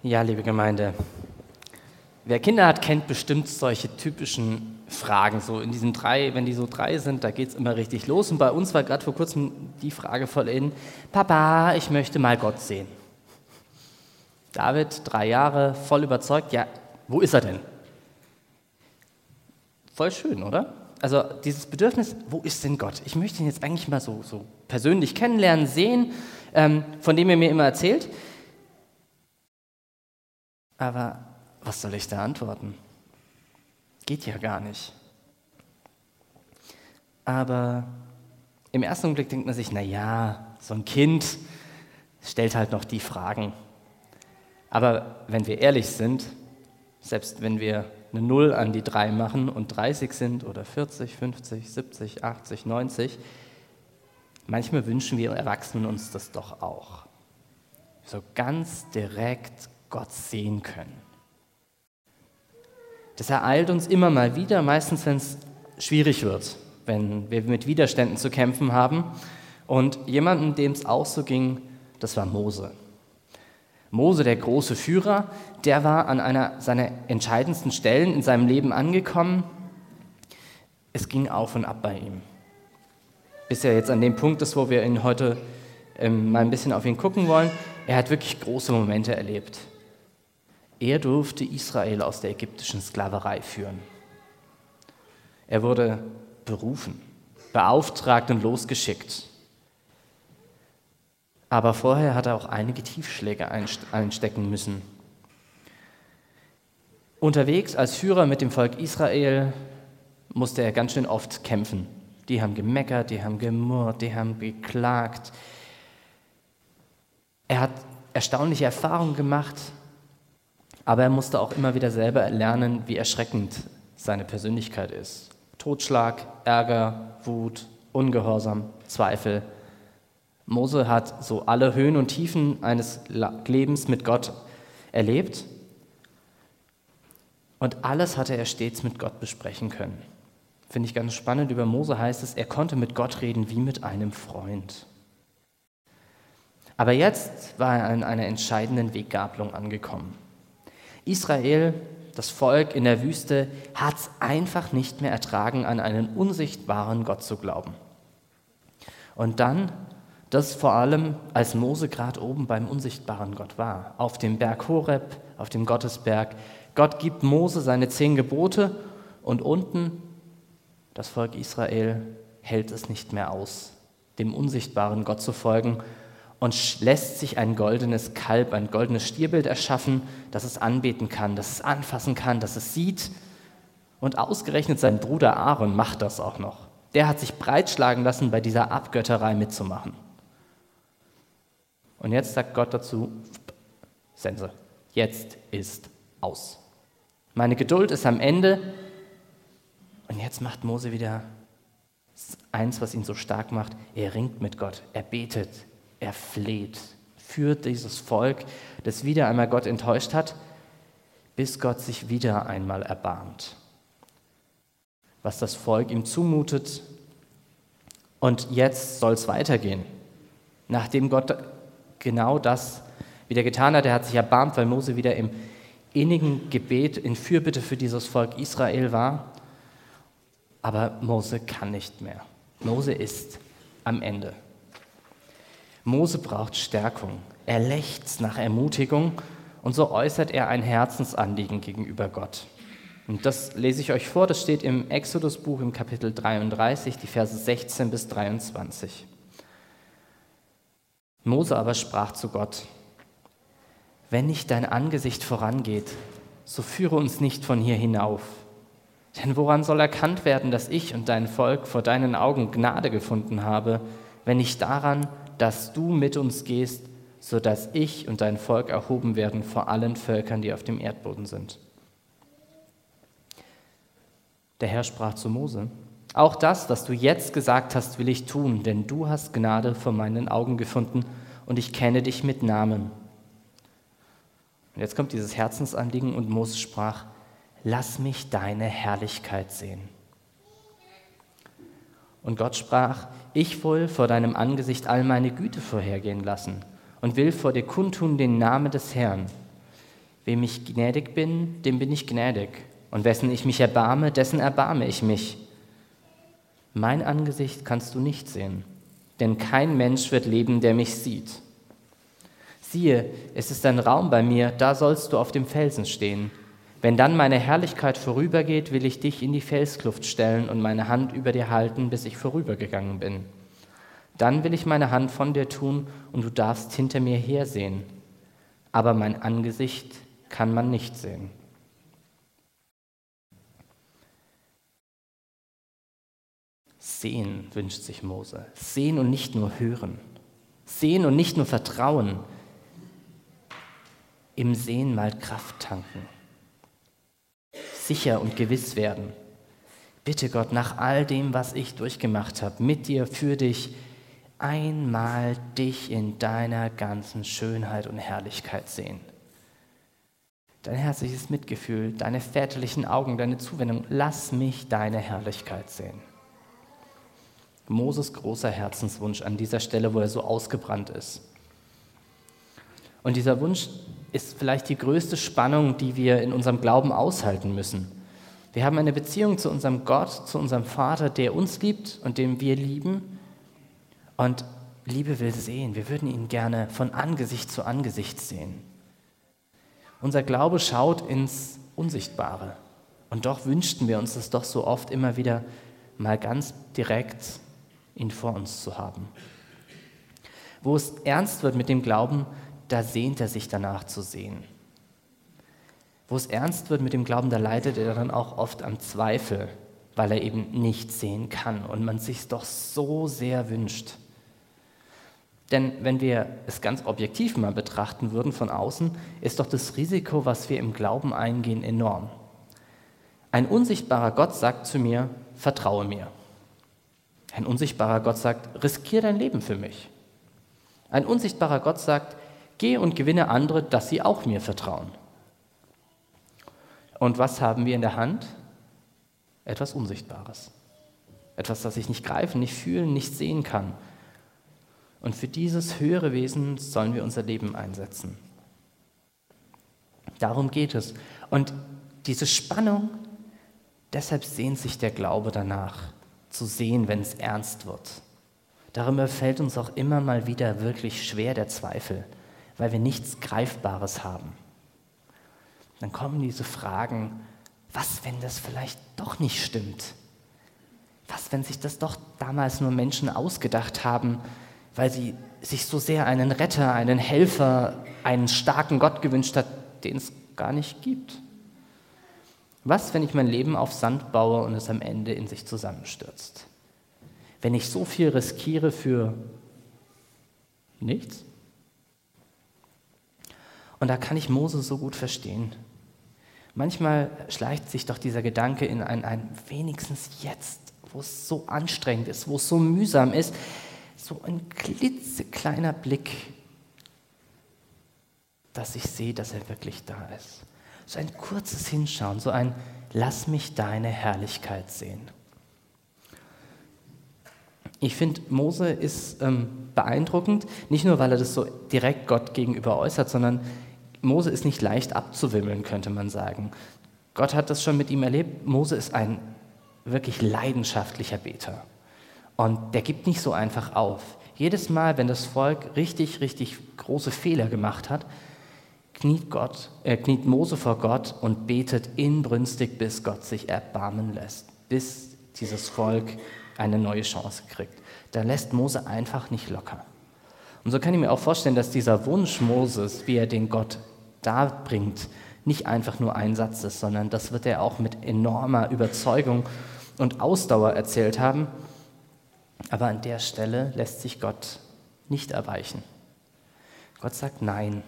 Ja, liebe Gemeinde, wer Kinder hat, kennt bestimmt solche typischen Fragen. So in diesen wenn die so 3 sind, da geht es immer richtig los. Und bei uns war gerade vor kurzem die Frage voll in: Papa, ich möchte mal Gott sehen. David, 3 Jahre, voll überzeugt, ja, wo ist er denn? Voll schön, oder? Also dieses Bedürfnis, wo ist denn Gott? Ich möchte ihn jetzt eigentlich mal so persönlich kennenlernen, sehen, von dem er mir immer erzählt. Aber was soll ich da antworten? Geht ja gar nicht. Aber im ersten Augenblick denkt man sich, naja, so ein Kind stellt halt noch die Fragen. Aber wenn wir ehrlich sind, selbst wenn wir eine 0 an die 3 machen und 30 sind oder 40, 50, 70, 80, 90, manchmal wünschen wir Erwachsenen uns das doch auch. So ganz direkt Gott sehen können. Das ereilt uns immer mal wieder, meistens wenn es schwierig wird, wenn wir mit Widerständen zu kämpfen haben. Und jemandem, dem es auch so ging, das war Mose. Mose, der große Führer, der war an einer seiner entscheidendsten Stellen in seinem Leben angekommen. Es ging auf und ab bei ihm. Bis er jetzt an dem Punkt ist, wo wir ihn heute mal ein bisschen auf ihn gucken wollen. Er hat wirklich große Momente erlebt. Er durfte Israel aus der ägyptischen Sklaverei führen. Er wurde berufen, beauftragt und losgeschickt. Aber vorher hat er auch einige Tiefschläge einstecken müssen. Unterwegs als Führer mit dem Volk Israel musste er ganz schön oft kämpfen. Die haben gemeckert, die haben gemurrt, die haben geklagt. Er hat erstaunliche Erfahrungen gemacht, aber er musste auch immer wieder selber lernen, wie erschreckend seine Persönlichkeit ist. Totschlag, Ärger, Wut, Ungehorsam, Zweifel. Mose hat so alle Höhen und Tiefen eines Lebens mit Gott erlebt. Und alles hatte er stets mit Gott besprechen können. Finde ich ganz spannend. Über Mose heißt es, er konnte mit Gott reden wie mit einem Freund. Aber jetzt war er an einer entscheidenden Weggabelung angekommen. Israel, das Volk in der Wüste, hat es einfach nicht mehr ertragen, an einen unsichtbaren Gott zu glauben. Und dann, das vor allem, als Mose gerade oben beim unsichtbaren Gott war, auf dem Berg Horeb, auf dem Gottesberg. Gott gibt Mose seine 10 Gebote und unten, das Volk Israel, hält es nicht mehr aus, dem unsichtbaren Gott zu folgen und lässt sich ein goldenes Kalb, ein goldenes Stierbild erschaffen, das es anbeten kann, das es anfassen kann, das es sieht. Und ausgerechnet sein Bruder Aaron macht das auch noch. Der hat sich breitschlagen lassen, bei dieser Abgötterei mitzumachen. Und jetzt sagt Gott dazu, Sense, jetzt ist aus. Meine Geduld ist am Ende. Und jetzt macht Mose wieder eins, was ihn so stark macht. Er ringt mit Gott, er betet, er fleht, führt dieses Volk, das wieder einmal Gott enttäuscht hat, bis Gott sich wieder einmal erbarmt. Was das Volk ihm zumutet. Und jetzt soll es weitergehen. Nachdem Gott genau das wieder getan hat, er hat sich erbarmt, weil Mose wieder im innigen Gebet in Fürbitte für dieses Volk Israel war. Aber Mose kann nicht mehr. Mose ist am Ende. Mose braucht Stärkung. Er lechzt nach Ermutigung und so äußert er ein Herzensanliegen gegenüber Gott. Und das lese ich euch vor, das steht im Exodusbuch im Kapitel 33, die Verse 16 bis 23. Mose aber sprach zu Gott: Wenn nicht dein Angesicht vorangeht, so führe uns nicht von hier hinauf. Denn woran soll erkannt werden, dass ich und dein Volk vor deinen Augen Gnade gefunden habe, wenn nicht daran, dass du mit uns gehst, sodass ich und dein Volk erhoben werden vor allen Völkern, die auf dem Erdboden sind. Der Herr sprach zu Mose: Auch das, was du jetzt gesagt hast, will ich tun, denn du hast Gnade vor meinen Augen gefunden und ich kenne dich mit Namen. Und jetzt kommt dieses Herzensanliegen und Mose sprach: Lass mich deine Herrlichkeit sehen. Und Gott sprach: Ich will vor deinem Angesicht all meine Güte vorhergehen lassen und will vor dir kundtun den Namen des Herrn. Wem ich gnädig bin, dem bin ich gnädig. Und wessen ich mich erbarme, dessen erbarme ich mich. Mein Angesicht kannst du nicht sehen, denn kein Mensch wird leben, der mich sieht. Siehe, es ist ein Raum bei mir, da sollst du auf dem Felsen stehen. Wenn dann meine Herrlichkeit vorübergeht, will ich dich in die Felskluft stellen und meine Hand über dir halten, bis ich vorübergegangen bin. Dann will ich meine Hand von dir tun und du darfst hinter mir hersehen. Aber mein Angesicht kann man nicht sehen. Sehen wünscht sich Mose. Sehen und nicht nur hören. Sehen und nicht nur vertrauen. Im Sehen mal Kraft tanken. Sicher und gewiss werden. Bitte Gott, nach all dem, was ich durchgemacht habe, mit dir, für dich, einmal dich in deiner ganzen Schönheit und Herrlichkeit sehen. Dein herzliches Mitgefühl, deine väterlichen Augen, deine Zuwendung, lass mich deine Herrlichkeit sehen. Moses großer Herzenswunsch an dieser Stelle, wo er so ausgebrannt ist. Und dieser Wunsch ist vielleicht die größte Spannung, die wir in unserem Glauben aushalten müssen. Wir haben eine Beziehung zu unserem Gott, zu unserem Vater, der uns liebt und den wir lieben. Und Liebe will sehen. Wir würden ihn gerne von Angesicht zu Angesicht sehen. Unser Glaube schaut ins Unsichtbare. Und doch wünschten wir uns das doch so oft immer wieder mal ganz direkt ihn vor uns zu haben. Wo es ernst wird mit dem Glauben, da sehnt er sich danach zu sehen. Wo es ernst wird mit dem Glauben, da leidet er dann auch oft am Zweifel, weil er eben nicht sehen kann und man sich doch so sehr wünscht. Denn wenn wir es ganz objektiv mal betrachten würden von außen, ist doch das Risiko, was wir im Glauben eingehen, enorm. Ein unsichtbarer Gott sagt zu mir, vertraue mir. Ein unsichtbarer Gott sagt, riskiere dein Leben für mich. Ein unsichtbarer Gott sagt, geh und gewinne andere, dass sie auch mir vertrauen. Und was haben wir in der Hand? Etwas Unsichtbares. Etwas, das ich nicht greifen, nicht fühlen, nicht sehen kann. Und für dieses höhere Wesen sollen wir unser Leben einsetzen. Darum geht es. Und diese Spannung, deshalb sehnt sich der Glaube danach, zu sehen, wenn es ernst wird. Darüber fällt uns auch immer mal wieder wirklich schwer der Zweifel, weil wir nichts Greifbares haben. Dann kommen diese Fragen, was, wenn das vielleicht doch nicht stimmt? Was, wenn sich das doch damals nur Menschen ausgedacht haben, weil sie sich so sehr einen Retter, einen Helfer, einen starken Gott gewünscht hat, den es gar nicht gibt? Was, wenn ich mein Leben auf Sand baue und es am Ende in sich zusammenstürzt? Wenn ich so viel riskiere für nichts? Und da kann ich Mose so gut verstehen. Manchmal schleicht sich doch dieser Gedanke in ein wenigstens jetzt, wo es so anstrengend ist, wo es so mühsam ist, so ein klitzekleiner Blick, dass ich sehe, dass er wirklich da ist. So ein kurzes Hinschauen, so ein Lass mich deine Herrlichkeit sehen. Ich finde, Mose ist beeindruckend, nicht nur, weil er das so direkt Gott gegenüber äußert, sondern Mose ist nicht leicht abzuwimmeln, könnte man sagen. Gott hat das schon mit ihm erlebt. Mose ist ein wirklich leidenschaftlicher Beter. Und der gibt nicht so einfach auf. Jedes Mal, wenn das Volk richtig, richtig große Fehler gemacht hat, kniet Mose vor Gott und betet inbrünstig, bis Gott sich erbarmen lässt, bis dieses Volk eine neue Chance kriegt. Da lässt Mose einfach nicht locker. Und so kann ich mir auch vorstellen, dass dieser Wunsch Moses, wie er den Gott darbringt, nicht einfach nur ein Satz ist, sondern das wird er auch mit enormer Überzeugung und Ausdauer erzählt haben. Aber an der Stelle lässt sich Gott nicht erweichen. Gott sagt Nein.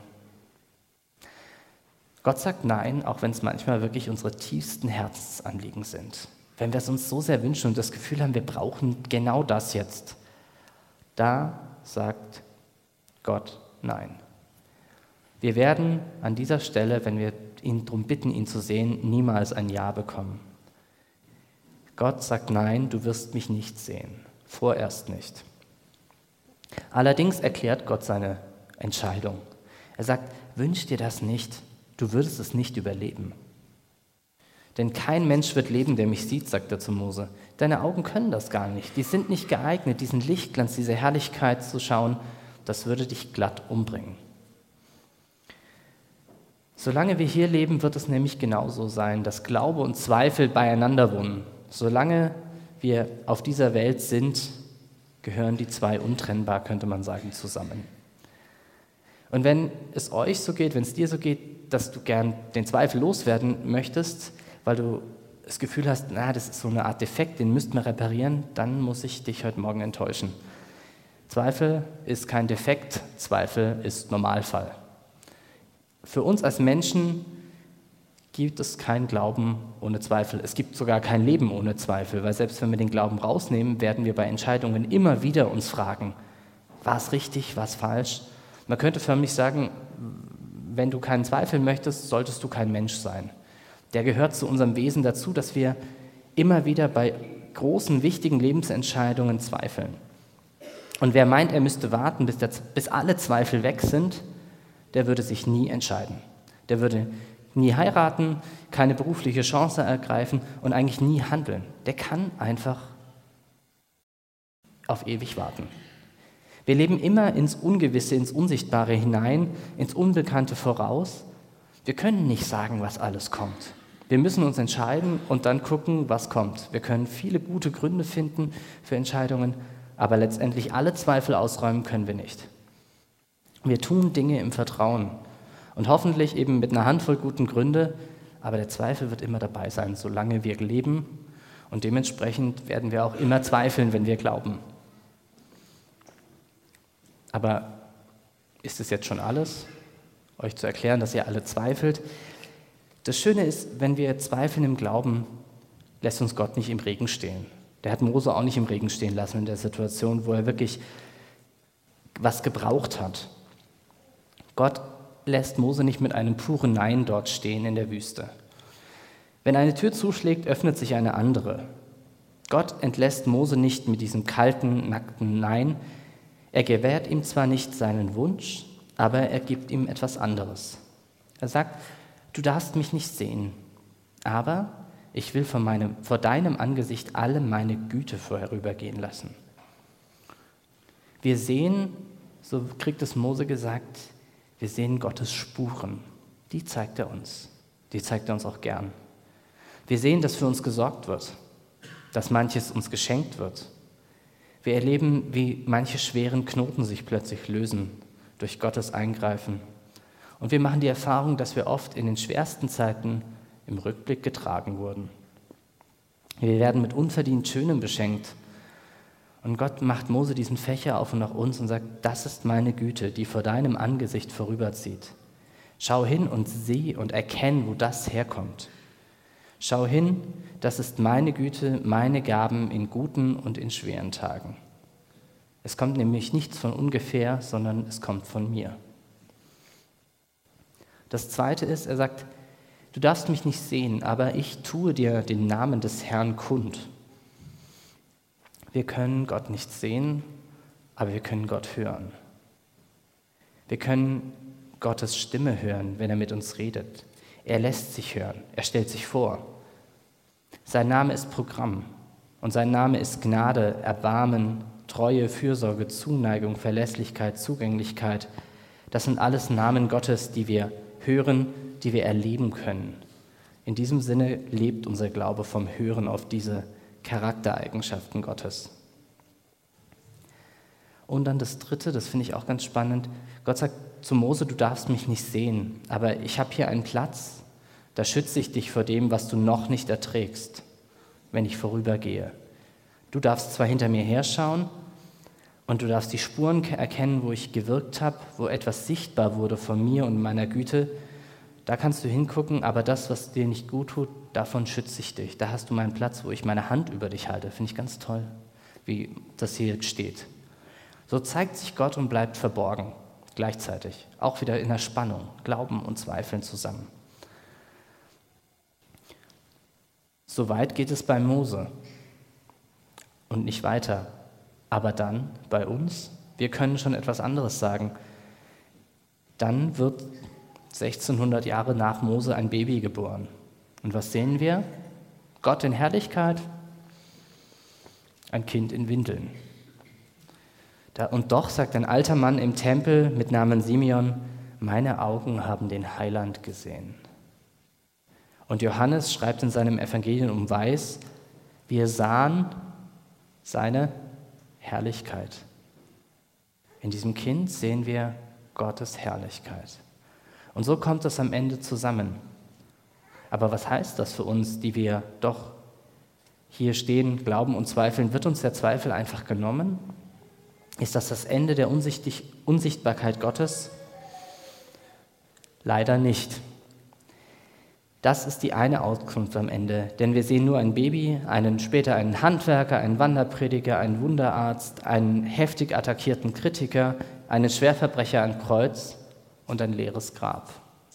Gott sagt Nein, auch wenn es manchmal wirklich unsere tiefsten Herzensanliegen sind. Wenn wir es uns so sehr wünschen und das Gefühl haben, wir brauchen genau das jetzt, da sagt Gott Nein. Wir werden an dieser Stelle, wenn wir ihn darum bitten, ihn zu sehen, niemals ein Ja bekommen. Gott sagt Nein, du wirst mich nicht sehen, vorerst nicht. Allerdings erklärt Gott seine Entscheidung. Er sagt, wünsch dir das nicht, du würdest es nicht überleben. Denn kein Mensch wird leben, der mich sieht, sagt er zu Mose. Deine Augen können das gar nicht. Die sind nicht geeignet, diesen Lichtglanz, diese Herrlichkeit zu schauen. Das würde dich glatt umbringen. Solange wir hier leben, wird es nämlich genauso sein, dass Glaube und Zweifel beieinander wohnen. Solange wir auf dieser Welt sind, gehören die zwei untrennbar, könnte man sagen, zusammen. Und wenn es euch so geht, wenn es dir so geht, dass du gern den Zweifel loswerden möchtest, weil du das Gefühl hast, das ist so eine Art Defekt, den müssten wir reparieren, dann muss ich dich heute Morgen enttäuschen. Zweifel ist kein Defekt, Zweifel ist Normalfall. Für uns als Menschen gibt es kein Glauben ohne Zweifel. Es gibt sogar kein Leben ohne Zweifel, weil selbst wenn wir den Glauben rausnehmen, werden wir bei Entscheidungen immer wieder uns fragen, war es richtig, war es falsch? Man könnte förmlich sagen, wenn du keinen Zweifel möchtest, solltest du kein Mensch sein. Der gehört zu unserem Wesen dazu, dass wir immer wieder bei großen, wichtigen Lebensentscheidungen zweifeln. Und wer meint, er müsste warten, bis alle Zweifel weg sind, der würde sich nie entscheiden. Der würde nie heiraten, keine berufliche Chance ergreifen und eigentlich nie handeln. Der kann einfach auf ewig warten. Wir leben immer ins Ungewisse, ins Unsichtbare hinein, ins Unbekannte voraus. Wir können nicht sagen, was alles kommt. Wir müssen uns entscheiden und dann gucken, was kommt. Wir können viele gute Gründe finden für Entscheidungen, aber letztendlich alle Zweifel ausräumen können wir nicht. Wir tun Dinge im Vertrauen und hoffentlich eben mit einer Handvoll guten Gründe, aber der Zweifel wird immer dabei sein, solange wir leben und dementsprechend werden wir auch immer zweifeln, wenn wir glauben. Aber ist es jetzt schon alles, euch zu erklären, dass ihr alle zweifelt? Das Schöne ist, wenn wir zweifeln im Glauben, lässt uns Gott nicht im Regen stehen. Der hat Mose auch nicht im Regen stehen lassen in der Situation, wo er wirklich was gebraucht hat. Gott lässt Mose nicht mit einem puren Nein dort stehen in der Wüste. Wenn eine Tür zuschlägt, öffnet sich eine andere. Gott entlässt Mose nicht mit diesem kalten, nackten Nein. Er gewährt ihm zwar nicht seinen Wunsch, aber er gibt ihm etwas anderes. Er sagt, du darfst mich nicht sehen, aber ich will vor deinem Angesicht alle meine Güte vorherübergehen lassen. Wir sehen, so kriegt es Mose gesagt, wir sehen Gottes Spuren. Die zeigt er uns. Die zeigt er uns auch gern. Wir sehen, dass für uns gesorgt wird, dass manches uns geschenkt wird. Wir erleben, wie manche schweren Knoten sich plötzlich lösen durch Gottes Eingreifen. Und wir machen die Erfahrung, dass wir oft in den schwersten Zeiten im Rückblick getragen wurden. Wir werden mit unverdient Schönem beschenkt. Und Gott macht Mose diesen Fächer auf und nach uns und sagt, das ist meine Güte, die vor deinem Angesicht vorüberzieht. Schau hin und sieh und erkenn, wo das herkommt. Schau hin, das ist meine Güte, meine Gaben in guten und in schweren Tagen. Es kommt nämlich nichts von ungefähr, sondern es kommt von mir. Das Zweite ist, er sagt, du darfst mich nicht sehen, aber ich tue dir den Namen des Herrn kund. Wir können Gott nicht sehen, aber wir können Gott hören. Wir können Gottes Stimme hören, wenn er mit uns redet. Er lässt sich hören, er stellt sich vor. Sein Name ist Programm und sein Name ist Gnade, Erbarmen, Treue, Fürsorge, Zuneigung, Verlässlichkeit, Zugänglichkeit. Das sind alles Namen Gottes, die wir hören, die wir erleben können. In diesem Sinne lebt unser Glaube vom Hören auf diese Charaktereigenschaften Gottes. Und dann das Dritte, das finde ich auch ganz spannend. Gott sagt zu Mose, du darfst mich nicht sehen, aber ich habe hier einen Platz, da schütze ich dich vor dem, was du noch nicht erträgst, wenn ich vorübergehe. Du darfst zwar hinter mir herschauen und du darfst die Spuren erkennen, wo ich gewirkt habe, wo etwas sichtbar wurde von mir und meiner Güte. Da kannst du hingucken, aber das, was dir nicht gut tut, davon schütze ich dich. Da hast du meinen Platz, wo ich meine Hand über dich halte. Finde ich ganz toll, wie das hier steht. So zeigt sich Gott und bleibt verborgen, gleichzeitig. Auch wieder in der Spannung, Glauben und Zweifeln zusammen. So weit geht es bei Mose und nicht weiter. Aber dann bei uns, wir können schon etwas anderes sagen. Dann wird 1600 Jahre nach Mose ein Baby geboren. Und was sehen wir? Gott in Herrlichkeit, ein Kind in Windeln. Und doch sagt ein alter Mann im Tempel mit Namen Simeon, meine Augen haben den Heiland gesehen. Und Johannes schreibt in seinem Evangelium und weiß, wir sahen seine Herrlichkeit. In diesem Kind sehen wir Gottes Herrlichkeit. Und so kommt es am Ende zusammen. Aber was heißt das für uns, die wir doch hier stehen, glauben und zweifeln? Wird uns der Zweifel einfach genommen? Ist das das Ende der Unsichtbarkeit Gottes? Leider nicht. Das ist die eine Auskunft am Ende, denn wir sehen nur ein Baby, später einen Handwerker, einen Wanderprediger, einen Wunderarzt, einen heftig attackierten Kritiker, einen Schwerverbrecher am Kreuz und ein leeres Grab.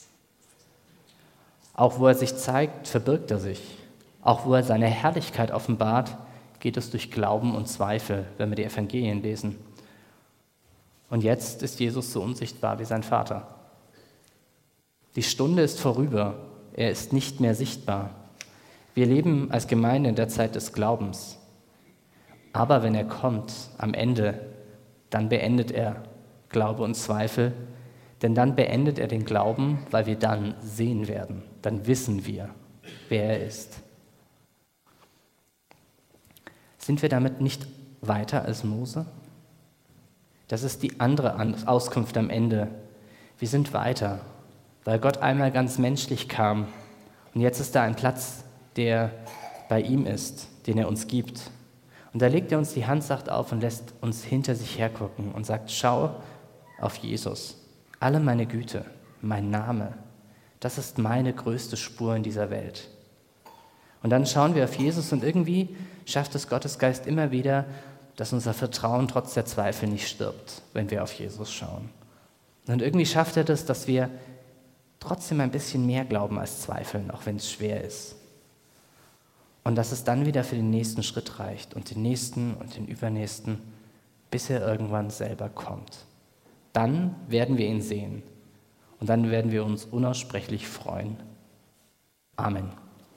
Auch wo er sich zeigt, verbirgt er sich. Auch wo er seine Herrlichkeit offenbart, geht es durch Glauben und Zweifel, wenn wir die Evangelien lesen. Und jetzt ist Jesus so unsichtbar wie sein Vater. Die Stunde ist vorüber, er ist nicht mehr sichtbar. Wir leben als Gemeinde in der Zeit des Glaubens. Aber wenn er kommt, am Ende, dann beendet er Glaube und Zweifel, denn dann beendet er den Glauben, weil wir dann sehen werden. Dann wissen wir, wer er ist. Sind wir damit nicht weiter als Mose? Das ist die andere Auskunft am Ende. Wir sind weiter, weil Gott einmal ganz menschlich kam. Und jetzt ist da ein Platz, der bei ihm ist, den er uns gibt. Und da legt er uns die Handsacht auf und lässt uns hinter sich hergucken und sagt, schau auf Jesus. Alle meine Güte, mein Name, das ist meine größte Spur in dieser Welt. Und dann schauen wir auf Jesus und irgendwie schafft es Gottes Geist immer wieder, dass unser Vertrauen trotz der Zweifel nicht stirbt, wenn wir auf Jesus schauen. Und irgendwie schafft er das, dass wir trotzdem ein bisschen mehr glauben als zweifeln, auch wenn es schwer ist. Und dass es dann wieder für den nächsten Schritt reicht und den nächsten und den übernächsten, bis er irgendwann selber kommt. Dann werden wir ihn sehen und dann werden wir uns unaussprechlich freuen. Amen.